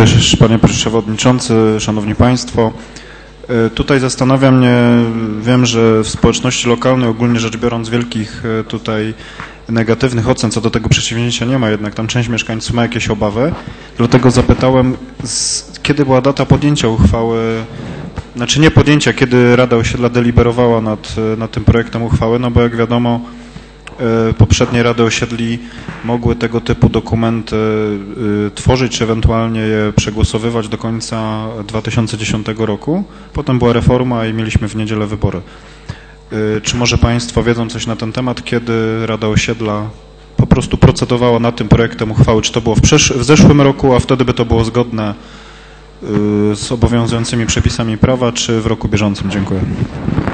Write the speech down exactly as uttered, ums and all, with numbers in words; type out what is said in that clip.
Panie Przewodniczący, Szanowni Państwo. Tutaj zastanawia mnie, wiem, że w społeczności lokalnej ogólnie rzecz biorąc wielkich tutaj negatywnych ocen co do tego przedsięwzięcia nie ma, jednak tam część mieszkańców ma jakieś obawy. Dlatego zapytałem, z, kiedy była data podjęcia uchwały, znaczy nie podjęcia, kiedy Rada Osiedla deliberowała nad, nad tym projektem uchwały, no bo jak wiadomo poprzednie Rady Osiedli mogły tego typu dokumenty tworzyć, czy ewentualnie je przegłosowywać do końca dwa tysiące dziesiątego roku. Potem była reforma i mieliśmy w niedzielę wybory. Czy może Państwo wiedzą coś na ten temat, kiedy Rada Osiedla po prostu procedowała nad tym projektem uchwały? Czy to było w, w zeszłym roku, a wtedy by to było zgodne z obowiązującymi przepisami prawa, czy w roku bieżącym? Dziękuję.